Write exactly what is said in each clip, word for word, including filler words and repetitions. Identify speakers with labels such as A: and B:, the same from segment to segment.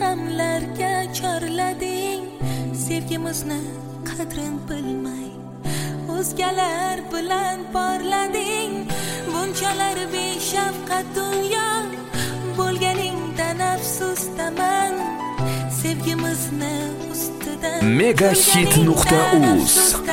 A: alamlarga chorlading, sevgimizni qadrin bilmay o'zgalar bilan porlading. Bunchalar beshafqat dunyo bo'lganingdan afsusdaman, sevgimizni ustidan
B: megahit nuqta uz.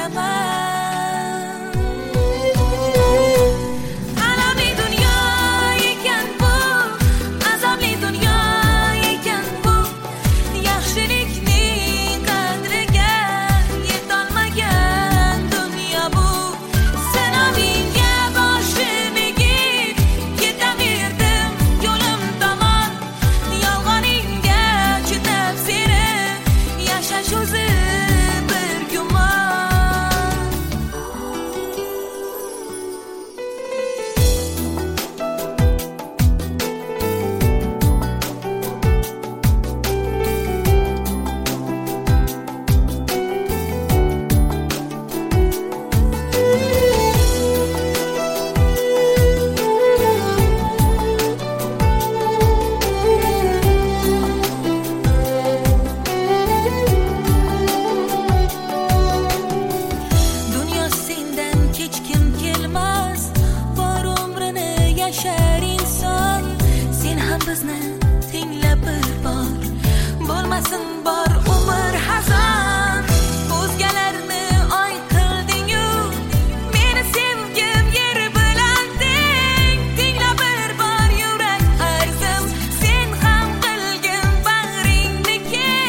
A: Bizni tingla bir bor, bo'lmasin bor umr hazon. O'zgalarni oy qilding-u, meni sevgim yer bilan teng. Tingla bir bor yurak arzim, sen ham qilgin bag'ringni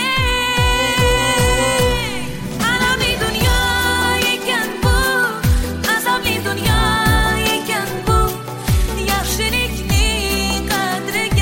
A: keng. Alamli dunyo ekan bu, azobli dunyo ekan bu, yaxshilikning qadriga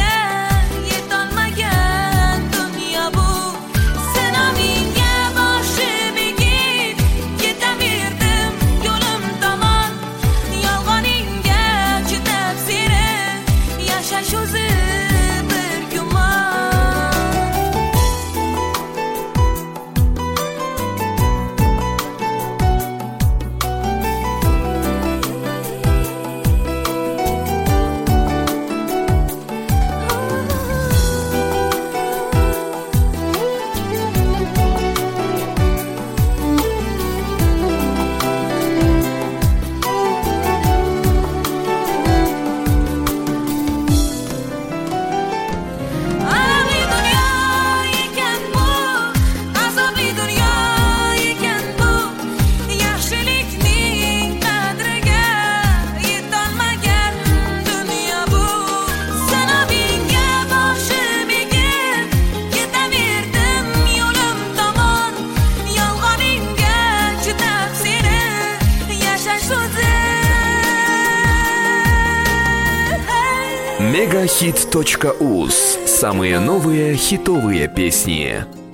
B: megahit точка уз. Самые новые хитовые песни.